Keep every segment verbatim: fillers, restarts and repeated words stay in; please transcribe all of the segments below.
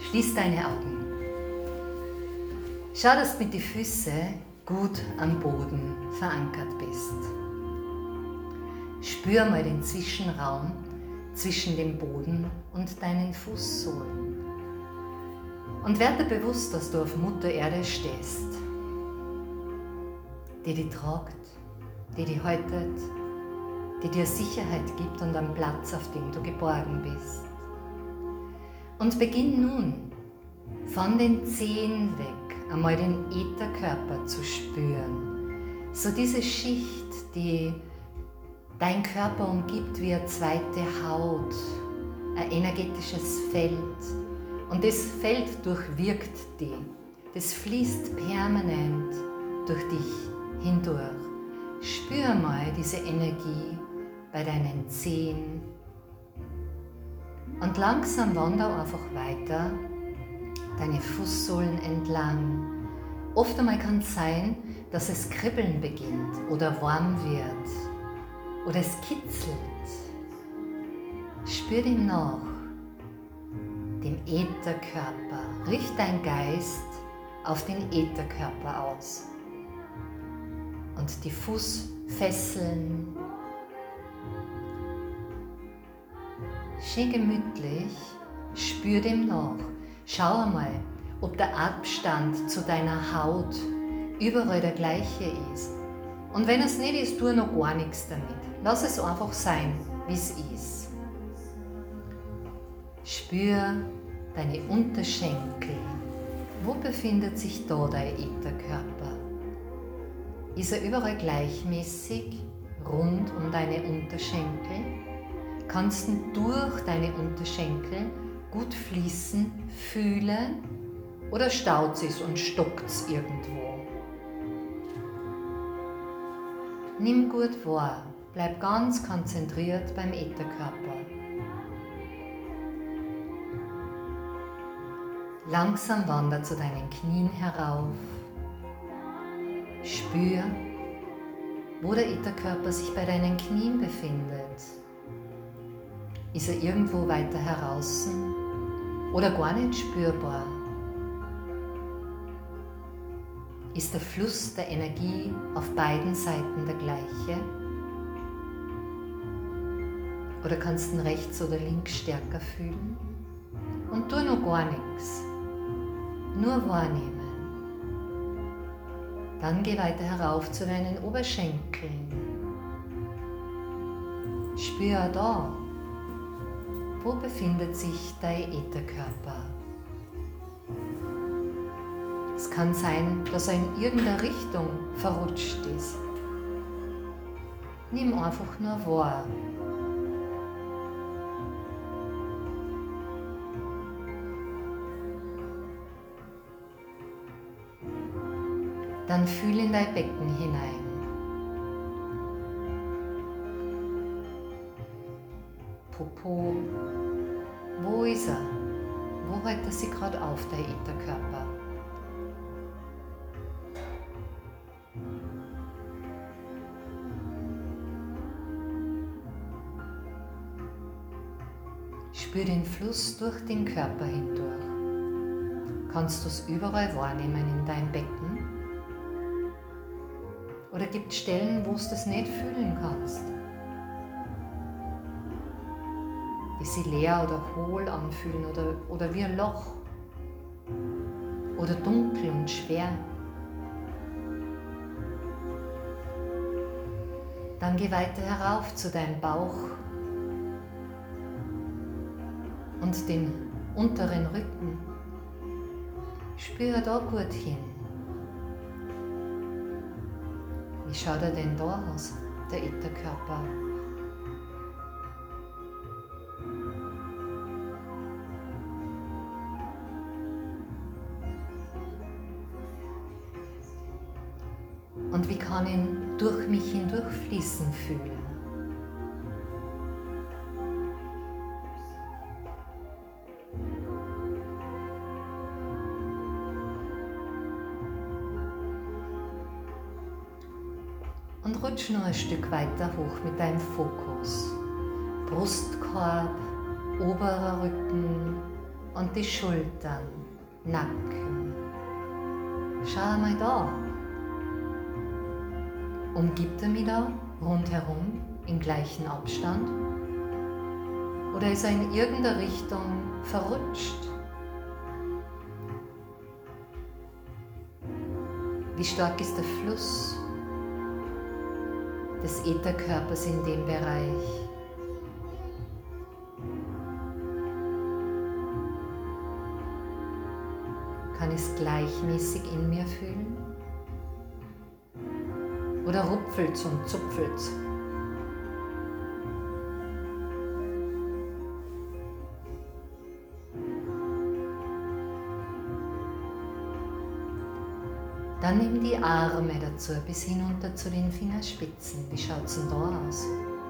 Schließ deine Augen. Schau, dass du mit den Füßen gut am Boden verankert bist. Spür mal den Zwischenraum zwischen dem Boden und deinen Fußsohlen. Und werde bewusst, dass du auf Mutter Erde stehst, die dich tragt, die dich haltet, die dir Sicherheit gibt und einen Platz, auf dem du geborgen bist. Und beginn nun, von den Zehen weg, einmal den Ätherkörper zu spüren. So diese Schicht, die dein Körper umgibt wie eine zweite Haut, ein energetisches Feld. Und das Feld durchwirkt dich, das fließt permanent durch dich hindurch. Spür mal diese Energie bei deinen Zehen und langsam wandere einfach weiter deine Fußsohlen entlang. Oft einmal kann es sein, dass es kribbeln beginnt oder warm wird oder es kitzelt. Spür dem nach, dem Ätherkörper. Richte dein Geist auf den Ätherkörper aus. Und die Fußfesseln. Schön gemütlich, spür dem nach. Schau einmal, ob der Abstand zu deiner Haut überall der gleiche ist. Und wenn es nicht ist, tu noch gar nichts damit. Lass es einfach sein, wie es ist. Spür deine Unterschenkel. Wo befindet sich da dein Ätherkörper? Ist er überall gleichmäßig rund um deine Unterschenkel? Kannst du durch deine Unterschenkel gut fließen, fühlen oder staut es und stockt es irgendwo? Nimm gut wahr, bleib ganz konzentriert beim Ätherkörper. Langsam wander zu deinen Knien herauf. Spür, wo der Ätherkörper sich bei deinen Knien befindet. Ist er irgendwo weiter heraus oder gar nicht spürbar? Ist der Fluss der Energie auf beiden Seiten der gleiche? Oder kannst du ihn rechts oder links stärker fühlen? Und tu noch gar nichts. Nur wahrnehmen. Dann geh weiter herauf zu deinen Oberschenkeln. Spür auch da, wo befindet sich dein Ätherkörper. Es kann sein, dass er in irgendeiner Richtung verrutscht ist. Nimm einfach nur wahr. Dann fühl in dein Becken hinein. Popo, wo ist er? Wo hält er sich gerade auf, der Ätherkörper? Spür den Fluss durch den Körper hindurch. Kannst du es überall wahrnehmen in deinem Becken? Oder gibt es Stellen, wo du das nicht fühlen kannst? Die sich leer oder hohl anfühlen oder, oder wie ein Loch. Oder dunkel und schwer. Dann geh weiter herauf zu deinem Bauch und den unteren Rücken. Spür da gut hin. Wie schaut er denn da aus, der Ätherkörper? Und wie kann ich ihn durch mich hindurchfließen fühlen? Und rutsch noch ein Stück weiter hoch mit deinem Fokus. Brustkorb, oberer Rücken und die Schultern, Nacken. Schau einmal da. Umgibt er mich da rundherum im gleichen Abstand? Oder ist er in irgendeiner Richtung verrutscht? Wie stark ist der Fluss des Ätherkörpers in dem Bereich? Kann ich es gleichmäßig in mir fühlen? Oder rupfelt's und zupfelt's? Dann nimm die Arme dazu bis hinunter zu den Fingerspitzen. Wie schaut es denn da aus?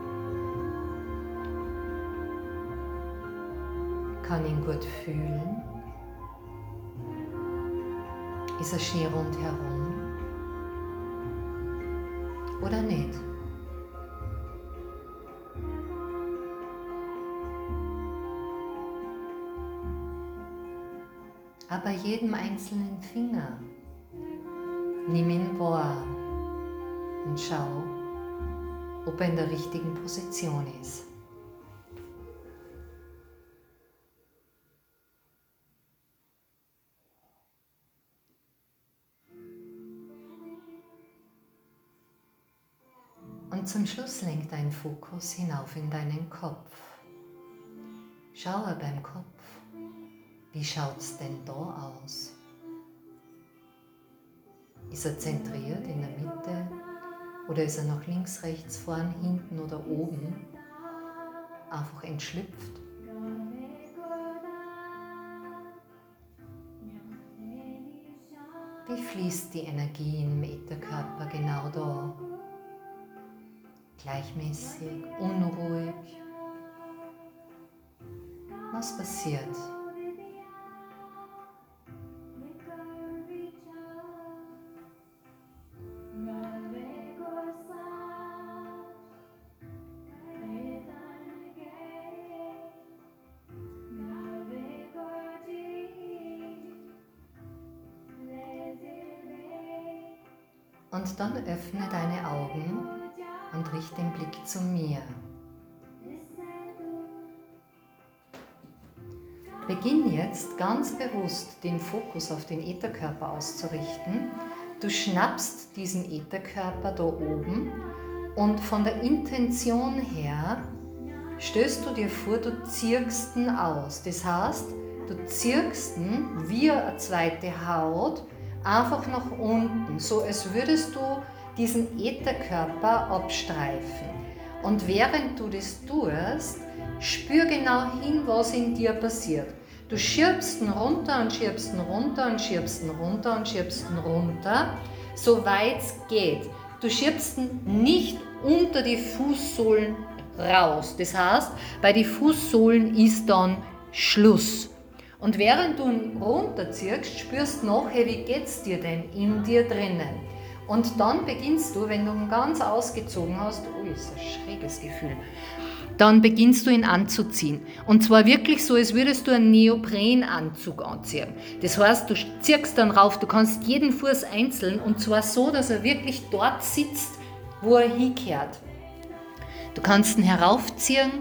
Kann ihn gut fühlen? Ist er schön rundherum? Oder nicht? Aber jedem einzelnen Finger nimm ihn wahr und schau, ob er in der richtigen Position ist. Und zum Schluss lenkt dein Fokus hinauf in deinen Kopf. Schaue beim Kopf, wie schaut es denn da aus? Ist er zentriert in der Mitte oder ist er nach links, rechts, vorn, hinten oder oben einfach entschlüpft? Wie fließt die Energie im Ätherkörper genau da? Gleichmäßig, unruhig? Was passiert? Und dann öffne deine Augen und richte den Blick zu mir. Beginn jetzt ganz bewusst den Fokus auf den Ätherkörper auszurichten. Du schnappst diesen Ätherkörper da oben und von der Intention her stößt du dir vor, du zirkst ihn aus. Das heißt, du zirkst ihn wie eine zweite Haut einfach nach unten, so als würdest du diesen Ätherkörper abstreifen. Und während du das tust, spür genau hin, was in dir passiert. Du schiebst ihn runter und schiebst ihn runter und schiebst ihn runter und schiebst ihn runter, soweit es geht. Du schiebst ihn nicht unter die Fußsohlen raus. Das heißt, bei den Fußsohlen ist dann Schluss. Und während du ihn runterziehst, spürst du nachher, wie geht es dir denn in dir drinnen. Und dann beginnst du, wenn du ihn ganz ausgezogen hast, ui, ist ein schräges Gefühl, dann beginnst du ihn anzuziehen. Und zwar wirklich so, als würdest du einen Neoprenanzug anziehen. Das heißt, du ziehst dann rauf, du kannst jeden Fuß einzeln und zwar so, dass er wirklich dort sitzt, wo er hingehört. Du kannst ihn heraufziehen,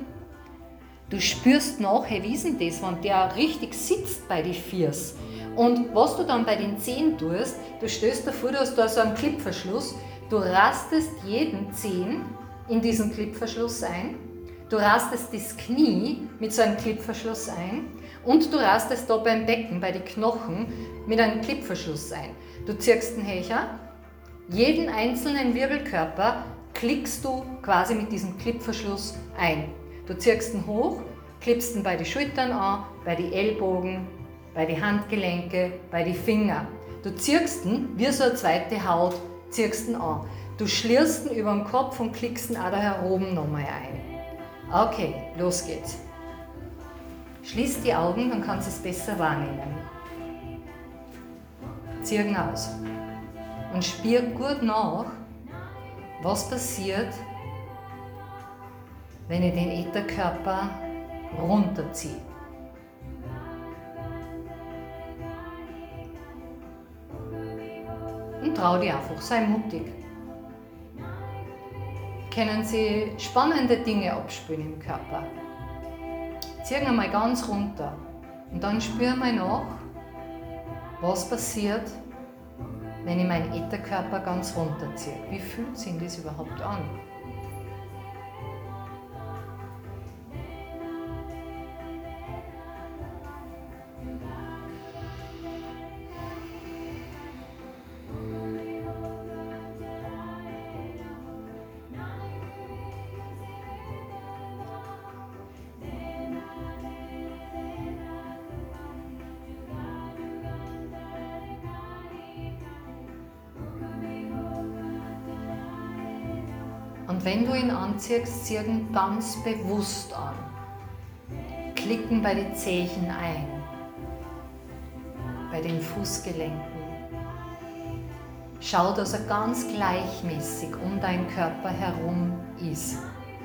du spürst nachher, wie ist denn das, wenn der richtig sitzt bei den Füßen. Und was du dann bei den Zehen tust, du stößt davor, du hast da so einen Klippverschluss, du rastest jeden Zehen in diesen Klippverschluss ein, du rastest das Knie mit so einem Klippverschluss ein und du rastest da beim Becken, bei den Knochen mit einem Klippverschluss ein. Du ziehst den Hecher, jeden einzelnen Wirbelkörper klickst du quasi mit diesem Klippverschluss ein. Du ziehst ihn hoch, klippst ihn bei den Schultern an, bei den Ellbogen, bei den Handgelenke, bei den Fingern. Du ziehst ihn wie so eine zweite Haut, ziehst ihn an. Du schlierst ihn über den Kopf und klickst ihn auch da heroben nochmal ein. Okay, los geht's. Schließ die Augen, dann kannst du es besser wahrnehmen. Zieh ihn aus. Und spür gut nach, was passiert, wenn ich den Ätherkörper runterziehe. trau dich einfach, sei mutig. Können Sie spannende Dinge abspüren im Körper. Ziehen einmal ganz runter und dann spüren wir nach, was passiert, wenn ich meinen Ätherkörper ganz runterziehe. Wie fühlt sich das überhaupt an? Und wenn du ihn anziehst, zieh ihn ganz bewusst an. Klicken bei den Zehen ein, bei den Fußgelenken. Schau, dass er ganz gleichmäßig um deinen Körper herum ist.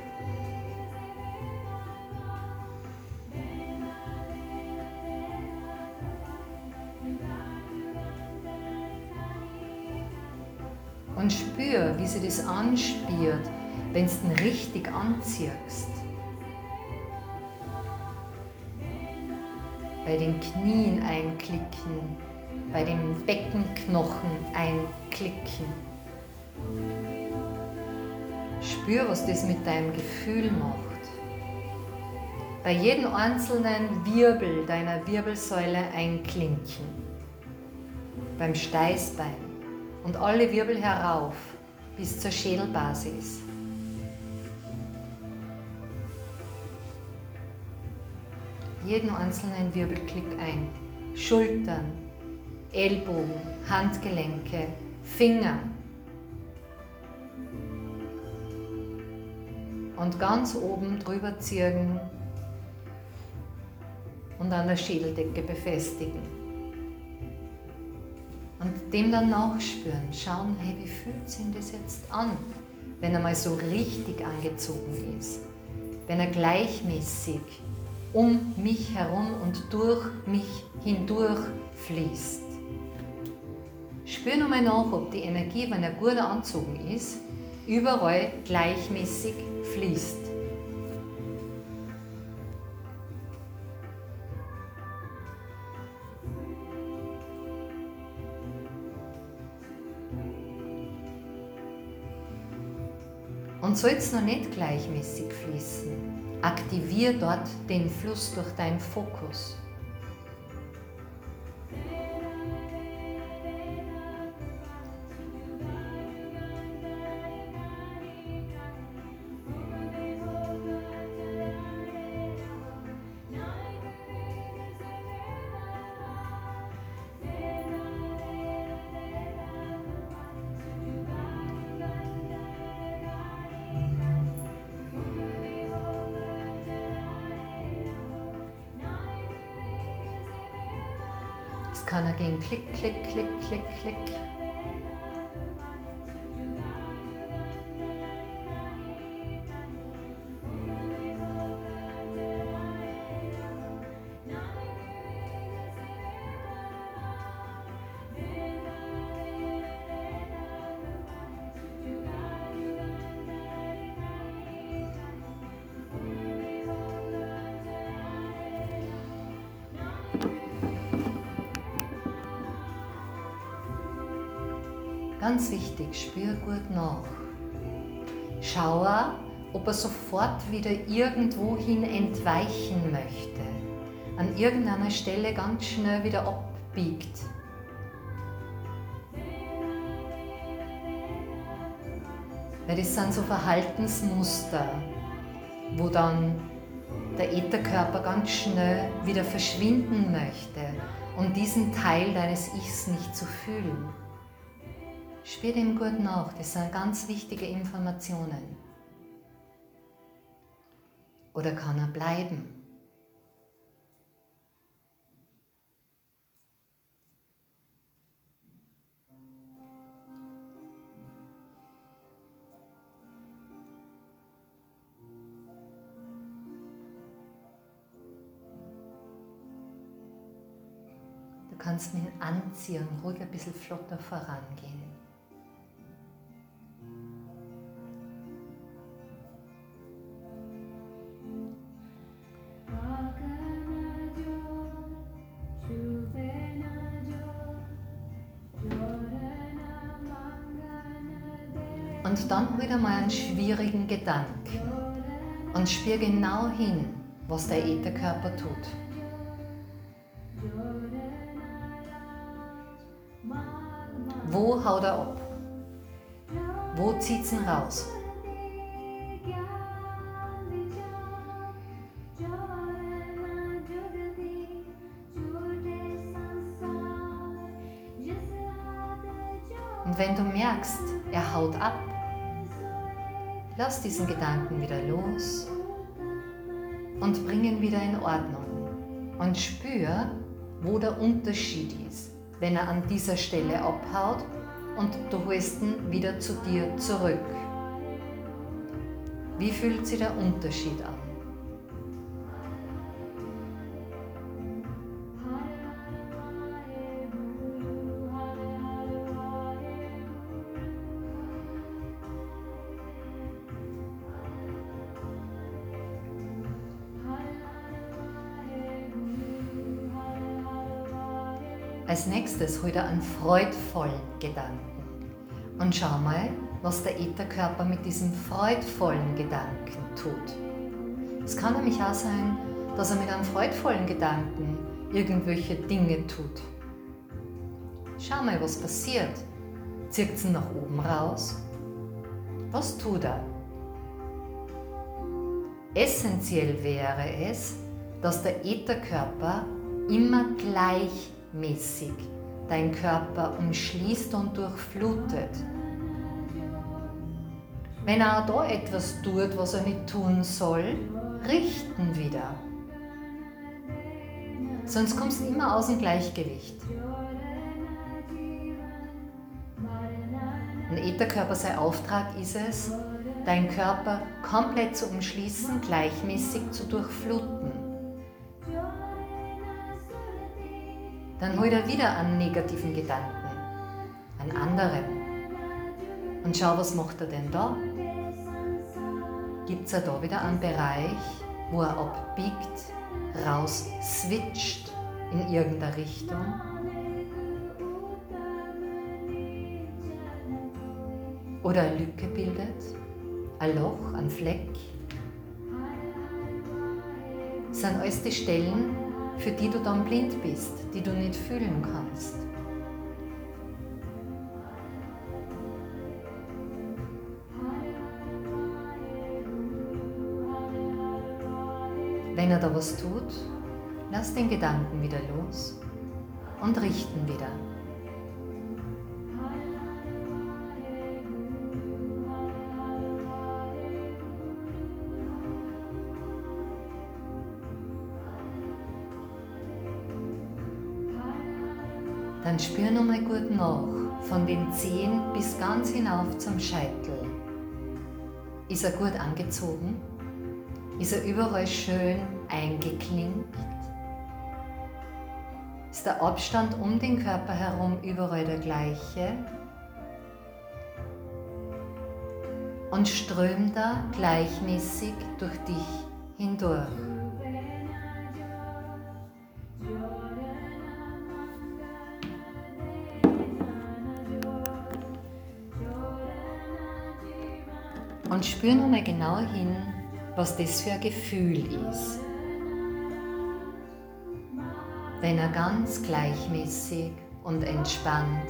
Und spür, wie sie das anspürt, wenn du ihn richtig anziehst. Bei den Knien einklicken, bei den Beckenknochen einklicken. Spür, was das mit deinem Gefühl macht. Bei jedem einzelnen Wirbel deiner Wirbelsäule einklinken. Beim Steißbein. Und alle Wirbel herauf bis zur Schädelbasis. Jeden einzelnen Wirbelklick ein. Schultern, Ellbogen, Handgelenke, Finger. Und ganz oben drüber ziehen und an der Schädeldecke befestigen. Und dem dann nachspüren, schauen, hey, wie fühlt sich das jetzt an, wenn er mal so richtig angezogen ist, wenn er gleichmäßig um mich herum und durch mich hindurch fließt. Spür nochmal nach, ob die Energie, wenn er gut angezogen ist, überall gleichmäßig fließt. Und soll es noch nicht gleichmäßig fließen, aktiviere dort den Fluss durch deinen Fokus. Es kann er gehen, klick, klick, klick, klick, klick. Ganz wichtig, spür gut nach. Schau, ob er sofort wieder irgendwohin entweichen möchte. An irgendeiner Stelle ganz schnell wieder abbiegt. Weil das sind so Verhaltensmuster, wo dann der Ätherkörper ganz schnell wieder verschwinden möchte, um diesen Teil deines Ichs nicht zu fühlen. Spür dem gut nach, das sind ganz wichtige Informationen. Oder kann er bleiben? Du kannst mit dem Anziehen ruhig ein bisschen flotter vorangehen. Und dann hol dir mal einen schwierigen Gedanken und spür genau hin, was der Ätherkörper tut. Wo haut er ab? Wo zieht's ihn raus? Und wenn du merkst, er haut ab, lass diesen Gedanken wieder los und bring ihn wieder in Ordnung. Und spür, wo der Unterschied ist, wenn er an dieser Stelle abhaut und du holst ihn wieder zu dir zurück. Wie fühlt sich der Unterschied an? Als nächstes hol dir einen freudvollen Gedanken und schau mal, was der Ätherkörper mit diesem freudvollen Gedanken tut. Es kann nämlich auch sein, dass er mit einem freudvollen Gedanken irgendwelche Dinge tut. Schau mal, was passiert. Zieht es ihn nach oben raus? Was tut er? Essentiell wäre es, dass der Ätherkörper immer gleichmäßig deinen Körper umschließt und durchflutet. Wenn er auch da etwas tut, was er nicht tun soll, richten wieder. Sonst kommst du immer aus dem Gleichgewicht. Ein Ätherkörper, sein Auftrag ist es, deinen Körper komplett zu umschließen, gleichmäßig zu durchfluten. Dann hol dir wieder einen negativen Gedanken, einen anderen. Und schau, was macht er denn da? Gibt es da wieder einen Bereich, wo er abbiegt, raus switcht in irgendeine Richtung? Oder eine Lücke bildet, ein Loch, ein Fleck? Das sind alles die Stellen, für die du dann blind bist, die du nicht fühlen kannst. Wenn er da was tut, lass den Gedanken wieder los und richten wieder. Dann spür nochmal gut nach, von den Zehen bis ganz hinauf zum Scheitel. Ist er gut angezogen? Ist er überall schön eingeklinkt? Ist der Abstand um den Körper herum überall der gleiche? Und strömt er gleichmäßig durch dich hindurch? Und spür nochmal genau hin, was das für ein Gefühl ist. Wenn er ganz gleichmäßig und entspannt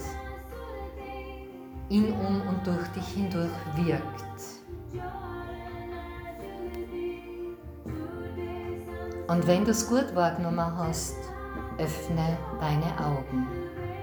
in, um und durch dich hindurch wirkt. Und wenn du es gut wahrgenommen hast, öffne deine Augen.